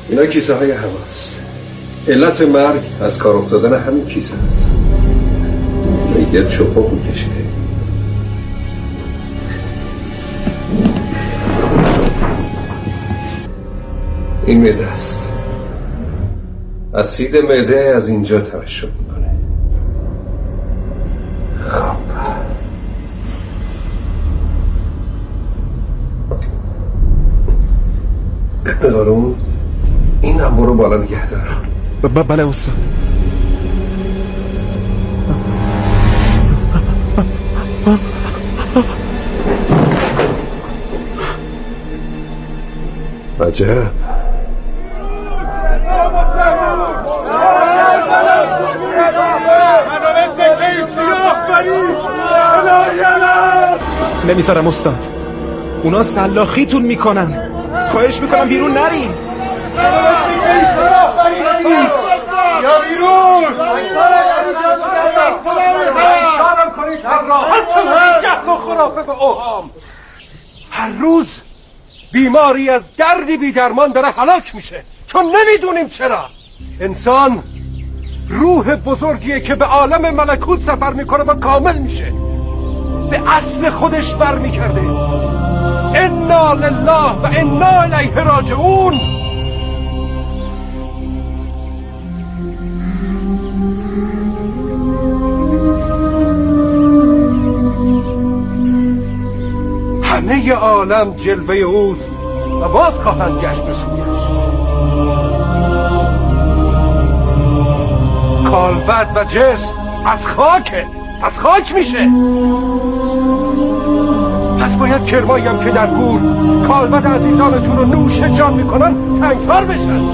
اینا کیسه های هواست. علت مرگ از کار افتادن همین کیسه هست. میگه چوپا میکشه. این معده است. اسید معده از اینجا ترشح میکنه. خب ابن قارون این هم برو بالا نگه دار. بله استاد. عجب. نمیذارم استاد. اونا سلاخیتون میکنن. خواهش میکنم بیرون نرین. یا بیرون خرافه به اوهام. هر روز بیماری از دردی بی درمان داره هلاک میشه چون نمیدونیم چرا. انسان روح بزرگیه که به عالم ملکوت سفر میکنه و کامل میشه، به اصل خودش برمیگرده. انا لله و انا الیه راجعون. همه عالم جلوه اوست و باز خواهند گشت به سویش. کالبد و جسم از خاکه، از خاک میشه. پس باید کرمایی هم که در گور کالبد عزیزانتون رو نوش جان میکنن سنگسار بشن.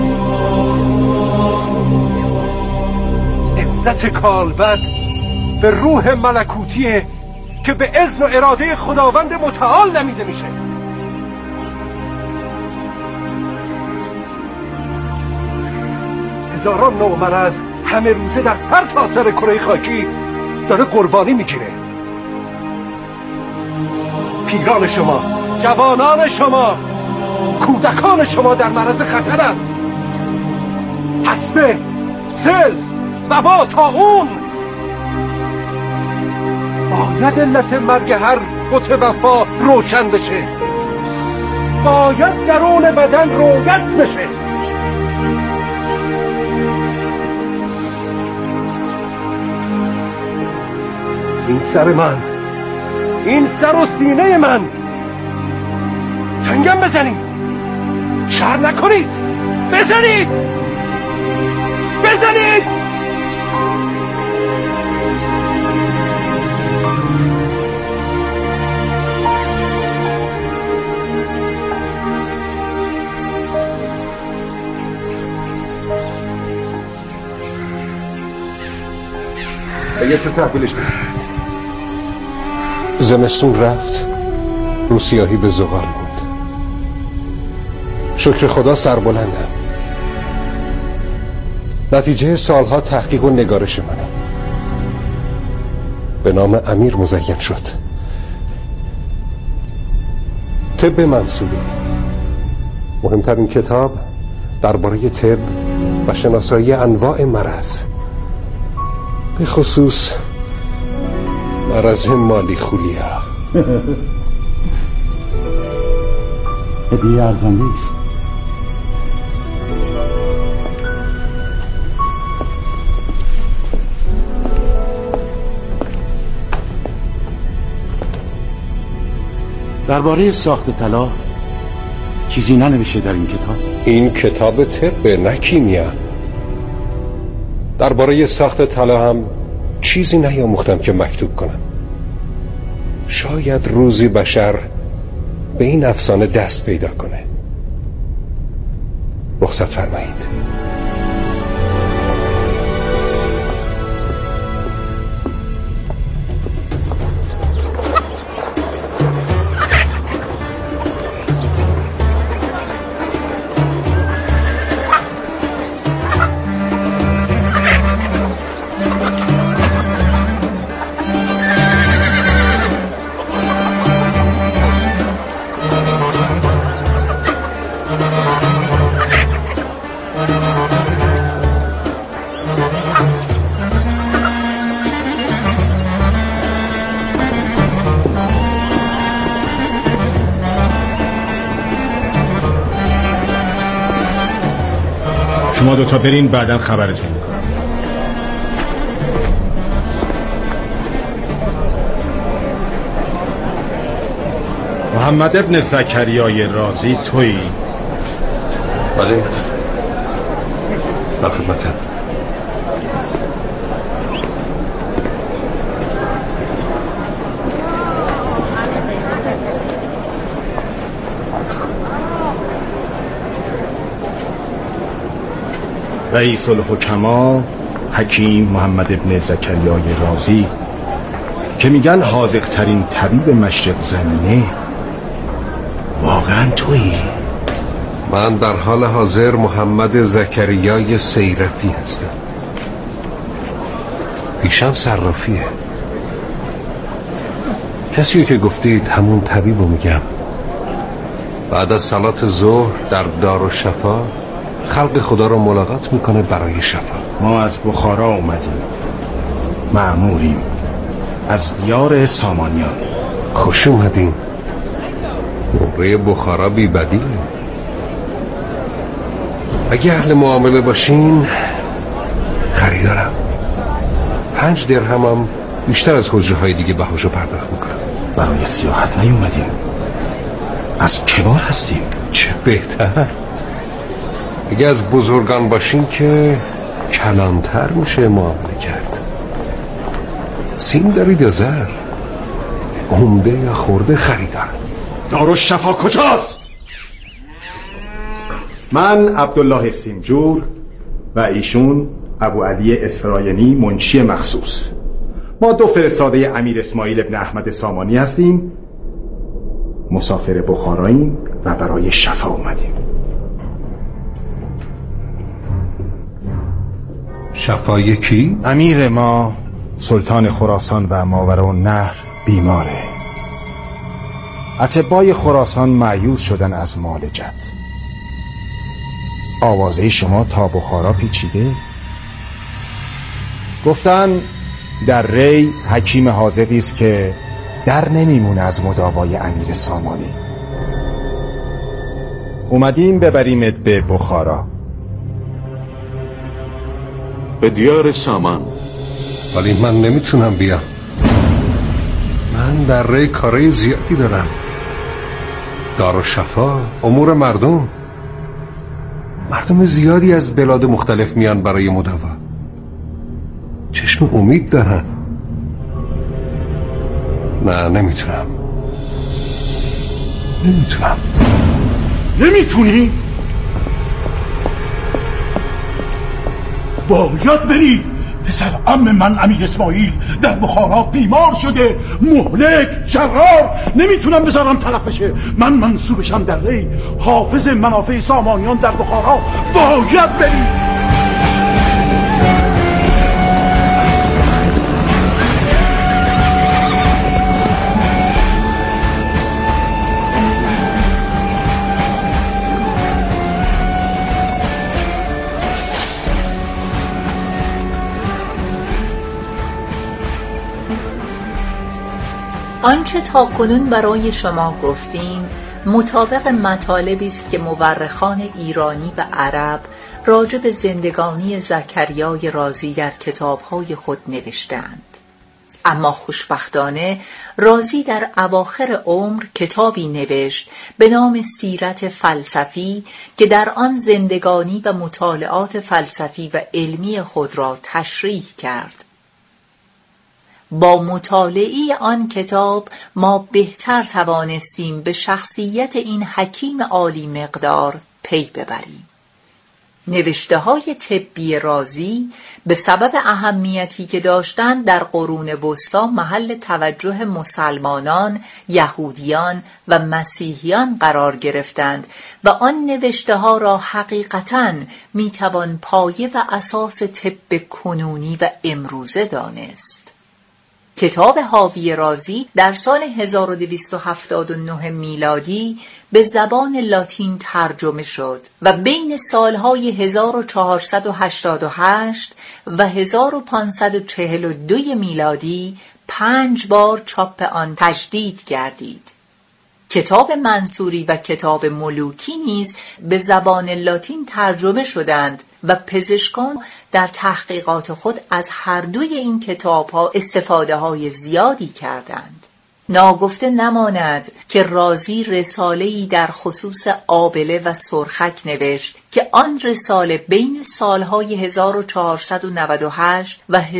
عزت کالبد به روح ملکوتیه که به اذن و اراده خداوند متعال نمیده میشه. هزاران نوع مرض همه روزه در سر تا سر کره خاکی داره قربانی میگیره. پیران شما، جوانان شما، کودکان شما در معرض خطرن. حسبه، سل، وبا، طاعون. باید علت مرگ هر بت وفا روشن بشه. باید درون بدن رویت بشه. این سر من، این سر و سینه من، سنگم بزنید، شر نکنید، بزنید، بزنید. اگه تو تحویلش بید. زمستون رفت، رو سیاهی به زغال بود. شکر خدا سربلندم. نتیجه سالها تحقیق و نگارش منم به نام امیر مزین شد. طب منصوری، مهمترین کتاب درباره طب و شناسایی انواع مرض، به خصوص مرض مالی خولیا. هدیه ارزنده است. درباره ساخت طلا چیزی ننوشته در این کتاب؟ این کتاب طب نه کیمیا. درباره ساخت طلا هم چیزی نیاموختم که مکتوب کنم. شاید روزی بشر به این افسانه دست پیدا کنه. رخصت فرمایید. شما دوتا برین، بعداً خبرتون میکنم. محمد ابن زکریای رازی تویی؟ بله، در خدمتم. رئیس الحکما حکیم محمد ابن زکریای رازی که میگن حاذق ترین طبیب مشرق زمینه، واقعا تویی؟ من در حال حاضر محمد زکریای سیرفی هستم. پیشم صرافیه. کسیو که گفتید همون طبیبو میگم. بعد از صلات ظهر در دارالشفا خلق خدا رو ملاقات میکنه برای شفا. ما از بخارا اومدیم، مأموریم، از دیار سامانیان. خوش اومدین. موقع بخارا بی بدیله. اگه اهل معامله باشین خریدارم. 5 درهمم بیشتر از حجره های دیگه بهاشو پرداخت میکنم. برای سیاحت نیومدیم، از کبار هستیم. چه بهتر. اگه از بزرگان باشین که کلانتر میشه معامله کرد. سیم دارید یا زر؟ عمده یا خورده خریدارم. دارالشفا کجاست؟ من عبدالله سیمجور و ایشون ابو علی اسفراینی منشی مخصوص. ما 2 فرستاده امیر اسماعیل ابن احمد سامانی هستیم. مسافر بخاراییم و برای شفا اومدیم. شفای کی؟ امیر ما سلطان خراسان و ماوراءالنهر بیماره. اطبای خراسان مایوس شدن از معالجت. آوازه شما تا بخارا پیچیده. گفتن در ری حکیم حاذقی است که در نمیمونه از مداوای امیر سامانی. اومدیم ببریمت به بخارا، به دیار سامان. ولی من نمیتونم بیام. من در ری کارای زیادی دارم. دارالشفا، امور مردم زیادی از بلاد مختلف میان برای مداوا. چشم امید دارن. نه، نمیتونم. نمیتونی؟ باید بری. پسر عم من امیر اسماعیل در بخارا بیمار شده، مهلک، جرار. نمیتونم بذارم طرفشه. من منصوبشم در ری، حافظ منافع سامانیان در بخارا. باید بری. آنچه تاکنون برای شما گفتیم مطابق مطالبی است که مورخان ایرانی و عرب راجع به زندگانی زکریای رازی در کتاب‌های خود نوشتند. اما خوشبختانه رازی در اواخر عمر کتابی نوشت به نام سیرت فلسفی که در آن زندگانی و مطالعات فلسفی و علمی خود را تشریح کرد. با مطالعه آن کتاب ما بهتر توانستیم به شخصیت این حکیم عالی مقدار پی ببریم. نوشته‌های طبی رازی به سبب اهمیتی که داشتند در قرون وسطی محل توجه مسلمانان، یهودیان و مسیحیان قرار گرفتند و آن نوشته‌ها را حقیقتاً میتوان پایه و اساس طب کنونی و امروزه دانست. کتاب حاوی رازی در سال 1279 میلادی به زبان لاتین ترجمه شد و بین سالهای 1488 و 1542 میلادی 5 بار چاپ آن تجدید گردید. کتاب منصوری و کتاب ملوکی نیز به زبان لاتین ترجمه شدند و پزشکان در تحقیقات خود از هر دوی این کتاب‌ها استفاده‌های زیادی کردند. ناگفته نماند که رازی رساله‌ای در خصوص آبله و سرخک نوشت که آن رساله بین سالهای 1498 و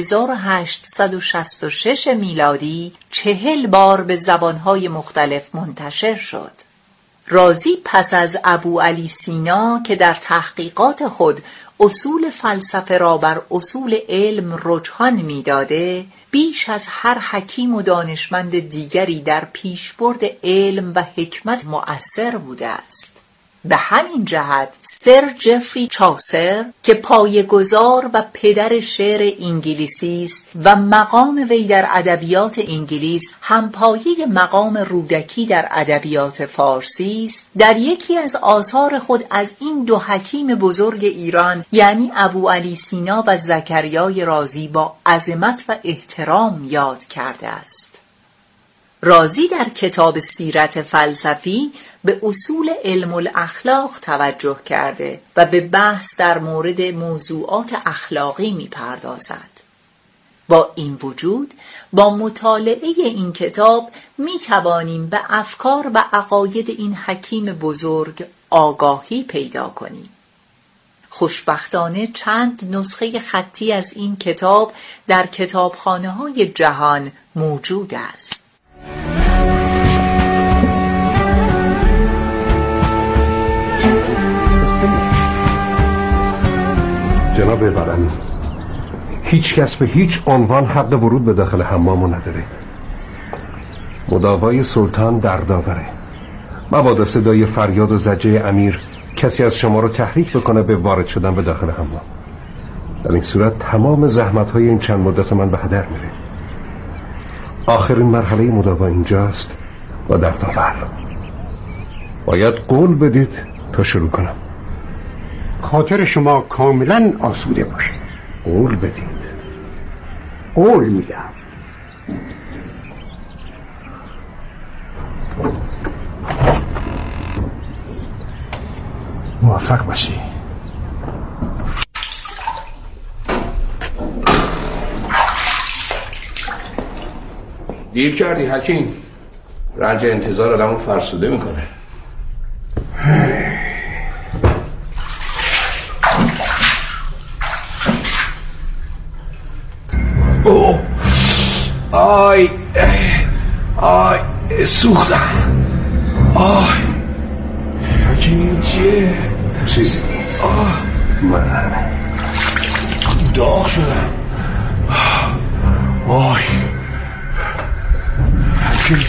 1866 میلادی 40 بار به زبانهای مختلف منتشر شد. رازی پس از ابوعلی سینا که در تحقیقات خود اصول فلسفه را بر اصول علم رجحان می‌داده، بیش از هر حکیم و دانشمند دیگری در پیشبرد علم و حکمت مؤثر بوده است. به همین جهت سر جفری چاسر که پایه‌گذار و پدر شعر انگلیسی است و مقام وی در ادبیات انگلیس همپایه مقام رودکی در ادبیات فارسی است، در یکی از آثار خود از این دو حکیم بزرگ ایران یعنی ابوعلی سینا و زکریای رازی با عظمت و احترام یاد کرده است. رازی در کتاب سیرت فلسفی به اصول علم الاخلاق توجه کرده و به بحث در مورد موضوعات اخلاقی می‌پردازد. با این وجود با مطالعه این کتاب می‌توانیم به افکار و عقاید این حکیم بزرگ آگاهی پیدا کنیم. خوشبختانه چند نسخه خطی از این کتاب در کتابخانه‌های جهان موجود است. جناب برنی، هیچ کس به هیچ عنوان حق ورود به داخل حمامو نداره. مداوای سلطان در داوره. مبادا صدای فریاد و زجه امیر کسی از شما رو تحریک بکنه به وارد شدن به داخل حمام. در این صورت تمام زحمت‌های این چند مدت من به هدر میره. آخرین مرحله مداوا اینجاست و در داور. باید قول بدید تا شروع کنم. خاطر شما کاملا آسوده باشه. قول بدید. قول میدم. موفق باشی. دیر کردی حکیم. رنج انتظار آدمو فرسوده میکنه. آی سوختم. حکیم چیه؟ چیزی نیست. من داغ شدم. وای حکیم.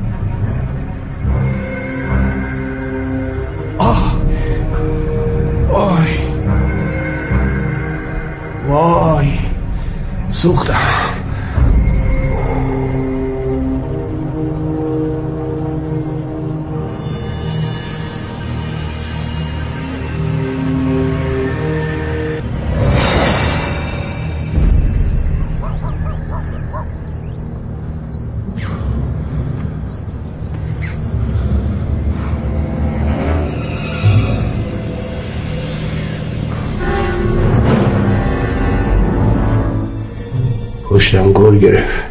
وای سوختم. پشتم گل گرفت.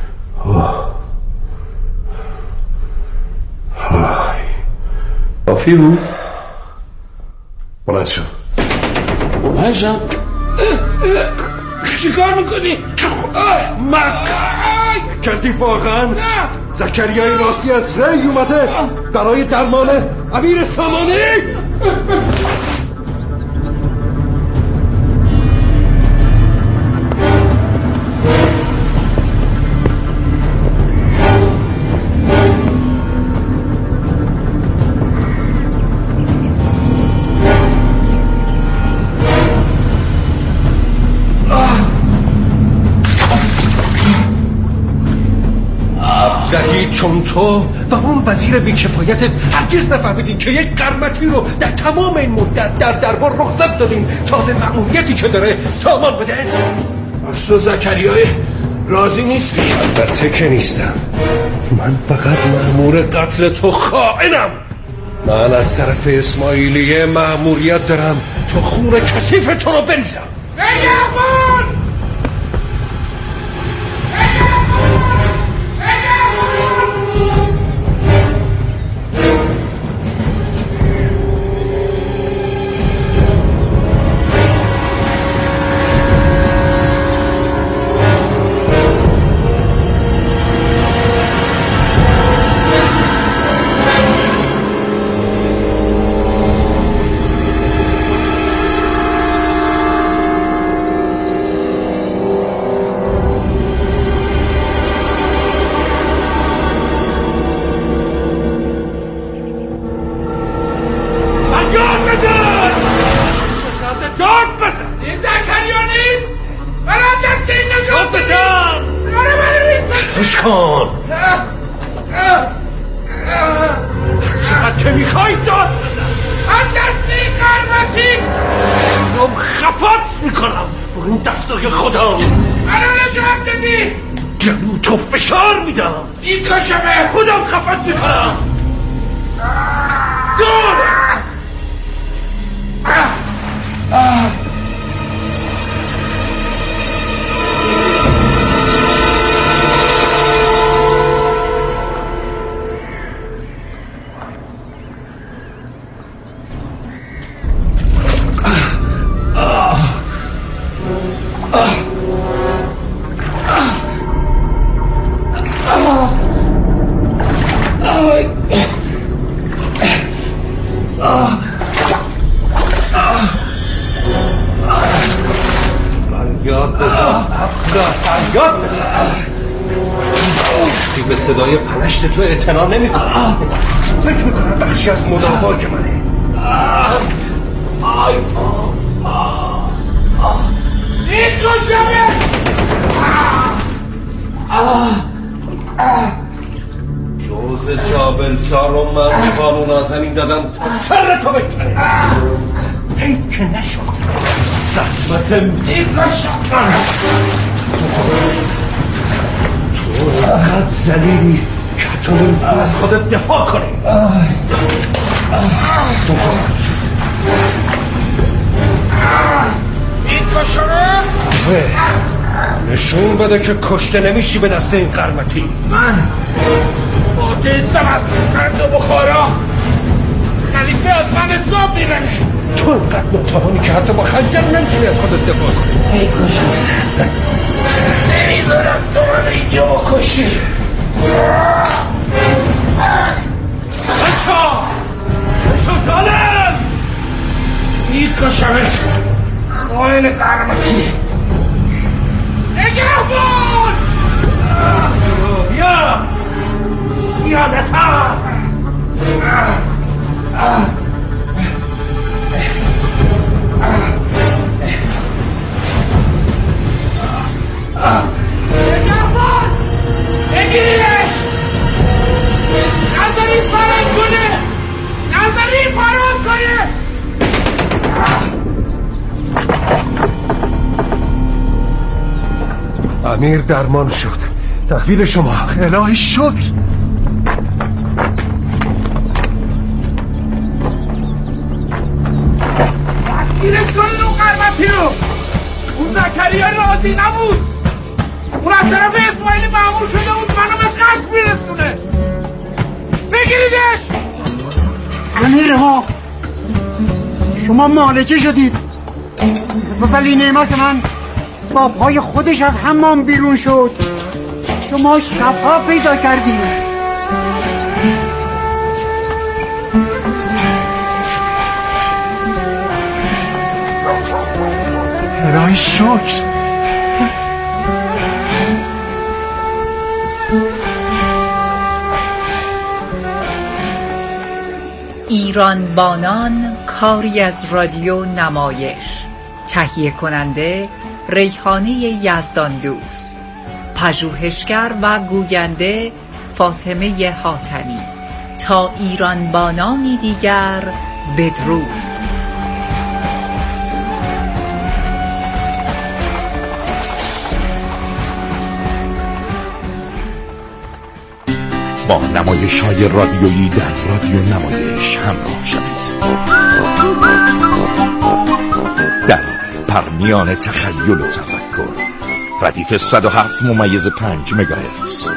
کافی بود؟ بلند شو. بلند شو. چی کار میکنی؟ کردی واقعا؟ زکریای رازی از ری اومده برای درمان امیر سامانی؟ چون تو و اون وزیر بیکفایتت هرگز نفهمیدین که یک قرمتی رو در تمام این مدت در دربار رخصت دادین تا به مأموریتی که داره سامان بده. از تو زکریای راضی نیستی؟ البته که نیستم. من فقط مأمور قتل تو خائنم. من از طرف اسماعیلیه مأموریت دارم تو خون کثیف تو رو بریزم. نگهبان! چقدر که میخوای داد بزن. از دستی قرمتی نم خفت میکنم با این دستای خودم. منو نجات دادی. گلو تو فشار میدم. میکشمه. خودم خفت میکنم. زور فریاد بزن. کسی به صدای پلشت تو اعتنا نمی‌کنه. فکر میکنم بخشی از مداواج منه. میکشمه. جوز جابلسار رو من خانو نازنین دادم تا سر تو بکنه. حیف که نشد. زحمت میکشم. تو زحمت زلیلی که تو نمیتونی از خودت دفاع کنی. میکشمه. نشون بده که کشته نمیشی به دست این قرمتی. من فاتح سمرقند و بخارا خلیفه از من حساب میبره. تو اینقدر ناتوانی که حتی با خنجر نمیتونی از خودت دفاع کنی. ای کشم نمیذارم تو من اینجا بکشی. بچه ظالم میکشمش. خائن قرمتی. نگهبان. بیا نترس. نگهبان بگیریش. نظری فرار کنه. نظری فرار کنه. امیر درمان شد. تحویل شما. الهی شد. دستگیرش کنین اون قرمتی رو. اون زکریا راضی نبود. اون از طرف اسماعیل معمول شده بود منو به قتل میرسونه. بگیریدش. امیرها شما مالکه شدید ولی نعمت من با پای خودش از حمام بیرون شد. شما شفا پیدا کردید. الهی شکر. ایران بانان کاری از رادیو نمایش. تهیه کننده ریحانه یزدان دوست. پژوهشگر و گوینده فاطمه حاتمی. تا ایران بانانی دیگر بدرود. با نمایش‌های رادیویی در رادیو نمایش همراه شوید. سفر میان تخیل و تفکر. ردیف 107.5 مگاهرتز.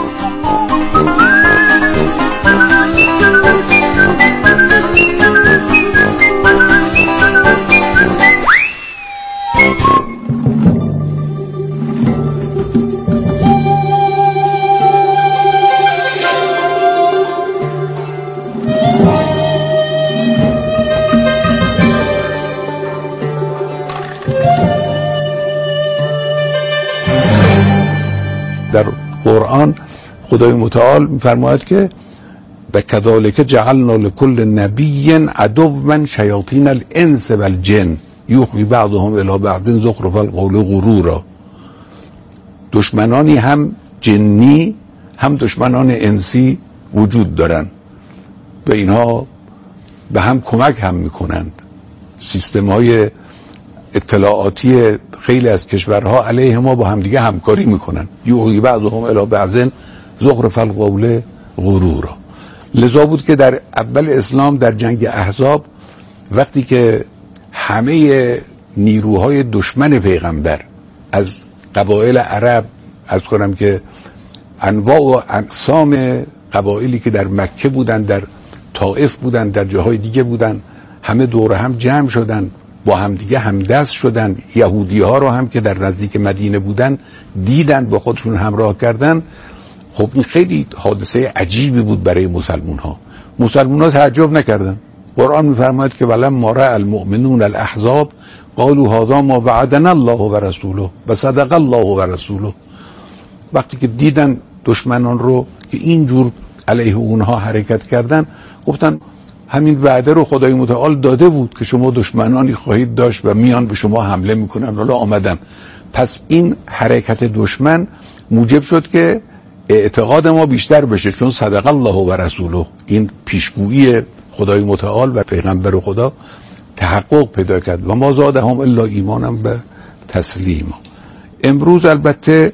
در قرآن خدای متعال می‌فرماید که و کذالک جعلنا لكل نبی عدوا شیاطین الانس والجن یوحی بعضهم الی بعض زخرف القول غرورا. دشمنانی هم جنی هم دشمنان انسی وجود دارن و اینها به هم کمک هم میکنند. سیستم‌های اطلاعاتی خیلی از کشورها علیه ما با هم دیگه همکاری میکنن. یوحی بعضهم الی بعض زخرف القول غرورا. لذا بود که در اول اسلام در جنگ احزاب وقتی که همه نیروهای دشمن پیغمبر از قبایل عرب، عرض کنم که انواع و اقسام قبایلی که در مکه بودن، در طائف بودن، در جاهای دیگه بودن، همه دور هم جمع شدن، با هم دیگه همدست شدن. یهودی ها رو هم که در نزدیک مدینه بودن دیدن، با خودشون همراه کردن. خب این خیلی حادثه عجیبی بود برای مسلمون ها تعجب نکردن. قرآن میفرماید که ولما رأى المؤمنون الاحزاب قالوا هذا ما وعدنا الله و رسوله و صدق الله و رسوله. وقتی که دیدن دشمنان رو که اینجور علیه اونها حرکت کردن، گفتن همین وعده رو خدای متعال داده بود که شما دشمنانی خواهید داشت و میان به شما حمله میکنن، حالا آمدن. پس این حرکت دشمن موجب شد که اعتقاد ما بیشتر بشه، چون صدق الله و رسوله، این پیشگویی خدای متعال و پیغمبر خدا تحقق پیدا کرد. و ما زادهم الا ایمانا به تسلیما. امروز البته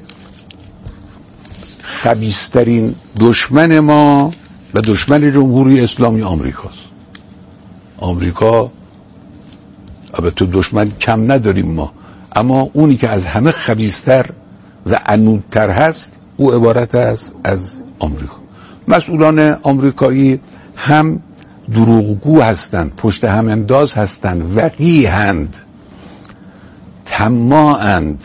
خبیث‌ترین دشمن ما و دشمن جمهوری اسلامی آمریکاست. آمریکا البته دشمن کم نداریم ما، اما اونی که از همه خبیث‌تر و عنودتر هست او عبارت است از آمریکا. مسئولان آمریکایی هم دروغگو هستند، پشت هم انداز هستند، وقیحند، طماعند،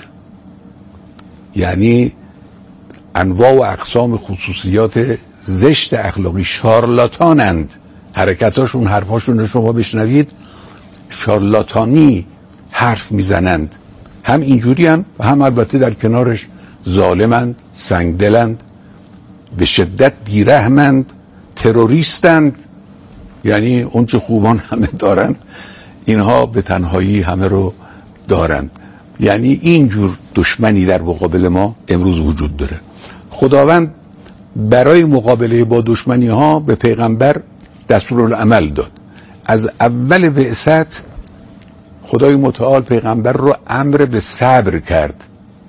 یعنی انواع و اقسام خصوصیات زشت اخلاقی، شارلاتانند. حرکتاشون، حرفاشون شما بشنوید شارلاتانی حرف میزنند. هم اینجوری هن و هم البته در کنارش ظالمند، سنگدلند، به شدت بیرحمند، تروریستند. یعنی اون چه خوبان همه دارن اینها به تنهایی همه رو دارند. یعنی اینجور دشمنی در مقابل ما امروز وجود داره. خداوند برای مقابله با دشمنی ها به پیغمبر دستورالعمل داد. از اول بعثت خدای متعال پیغمبر رو امر به صبر کرد.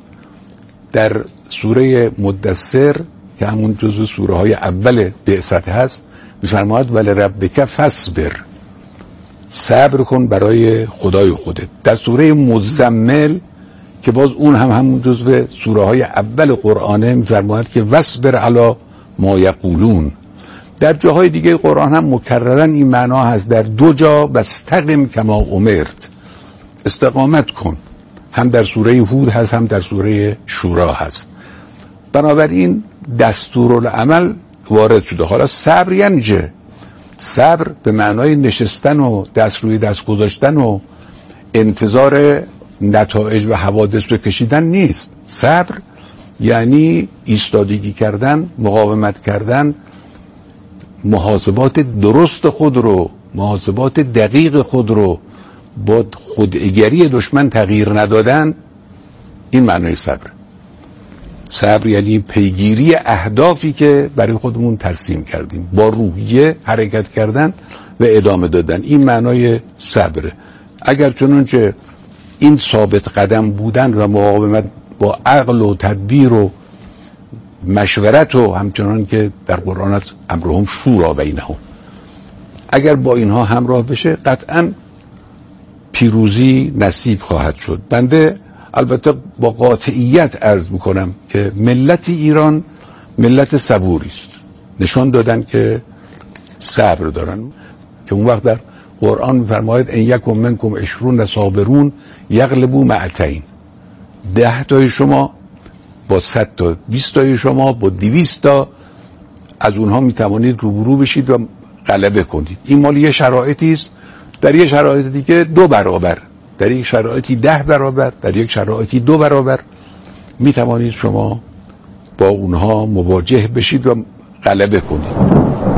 در سوره مدثر که همون جزو سوره های اول بعثت هست می‌فرماید ولربک فاصبر، صبر کن برای خدای خودت. در سوره مزمل که باز اون هم همون جزو سوره های اول قرآنه می‌فرماید که واصبر علی ما یقولون. در جاهای دیگه قرآن هم مکررن این معنا هست. در دو جا واستقم کما امرت، استقامت کن. هم در سوره هود هست هم در سوره شورا هست. بنابراین دستورالعمل وارد شده. حالا صبر یعنی چه؟ صبر به معنای نشستن و دست روی دست گذاشتن و انتظار نتایج و حوادث رو کشیدن نیست. صبر یعنی ایستادگی کردن، مقاومت کردن، محاسبات درست خود رو، محاسبات دقیق خود رو با خوداگری دشمن تغییر ندادن. این معنای صبر. صبر یعنی پیگیری اهدافی که برای خودمون ترسیم کردیم، با روحیه حرکت کردن و ادامه دادن. این معنای صبره. اگر چنانچه این ثابت قدم بودن و مقاومت با عقل و تدبیر و مشورت و همچنان که در قرآن است امرهم شورا بینهم، اگر با اینها همراه بشه قطعا پیروزی نصیب خواهد شد. بنده البته با قاطعیت عرض میکنم که ملت ایران ملت صبوری است. نشان دادن که صبر دارن، که اون وقت در قرآن میفرماید ان یکم منکم 20 صابرون یغلبوا مئتین. 10 تای شما با 100 تا، 20 تای شما با 200 تا از اونها میتوانید روبرو بشید و غلبه کنید. این مال یه شرایطی است، در یک شرایط دیگه 2 برابر، در یک شرایطی 10 برابر، در یک شرایطی 2 برابر میتوانید شما با اونها مواجه بشید و غلبه کنید.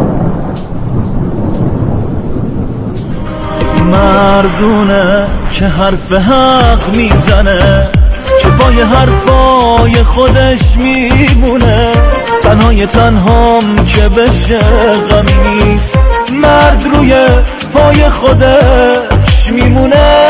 مردونه که حرف حق میزنه، که پای حرفای خودش میمونه، تنهای تنهام که بشه غمی نیست، مرد روی پای خودش میمونه.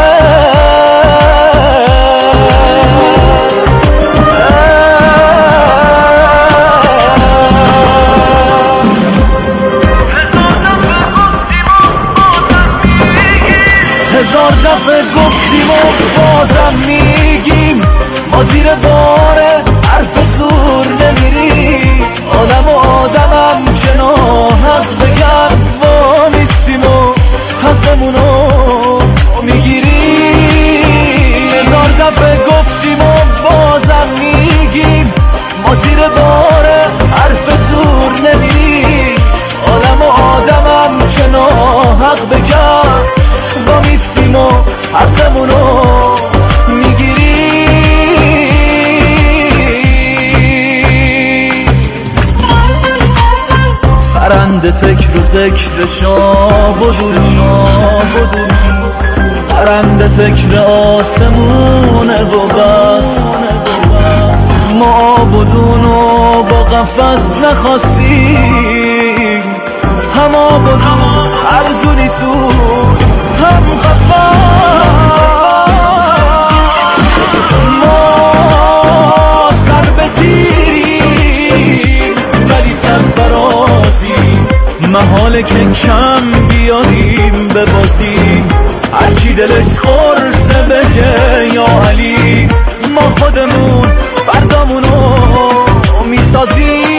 هزار دفعه گفتیم و بازم میگیم، ما زیر بار حرف زور نمیریم، آدم و آدمم که ناحق بگن وامیستیم و حقمونو میگیریم. هزار دفعه گفتیم و بازم میگیم، ما زیر بار حرف زور نمیریم، آدم و آدمم که ناحق بگن وامیستیم و حقمونو پرنده فکر و ذکر شاب و دوری، پرنده فکر آسمونه و بس، ما بدونو با قفص نخواستیم، هم آبادون ارزونی تو هم قفص، ما سر بزیریم ولی سرفرازیم، محاله که کم بیاریم ببازیم، هرکی دلش خورسه بگه یا علی، ما خودمون فردامونو میسازیم.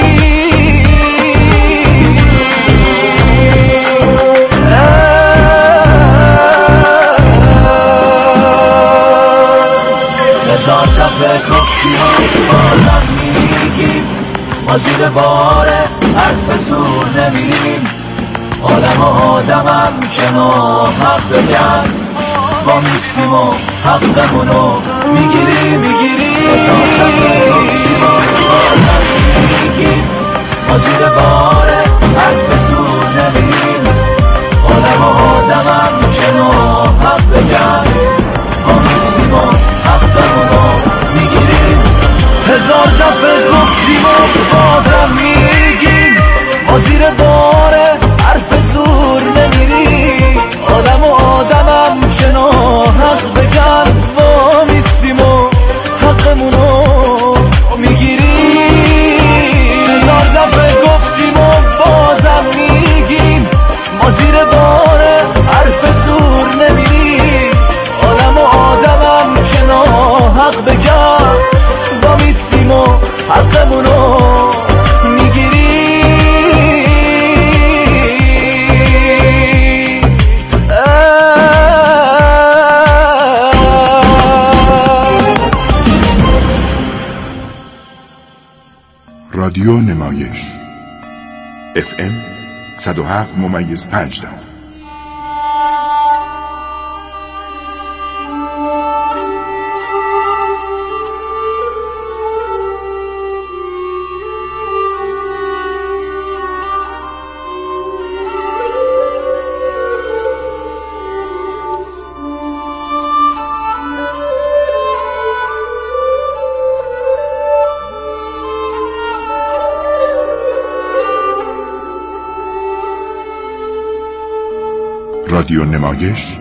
هزار دفعه گفتیم و بازم میگیم، ما زیر بار حرف زور نمیریم، آدم و آدمم که ناحق بگن وامیستیم و حقمونو میگیریم. هزار دفعه گفتیم و بازم میگیم، ما زیر بار حرف زور نمیریم، آدم و آدمم که ناحق بگن وامیستیم و حقمونو میگیریم. هزار دفعه گفتیم و بازم میگیم، ما زیر بار حرف زور نمیریم، آدم و آدمم که ناحق بگن وامیستیم و حقمونو میگیریم. هزار دفعه گفتیم و بازم میگیم، ما زیر بار حرف زور نمیریم، آدم و آدمم که ناحق بگن وامیستیم و حقمونو میگیریم. رادیو نمایش FM 107.5. رادیو نمایش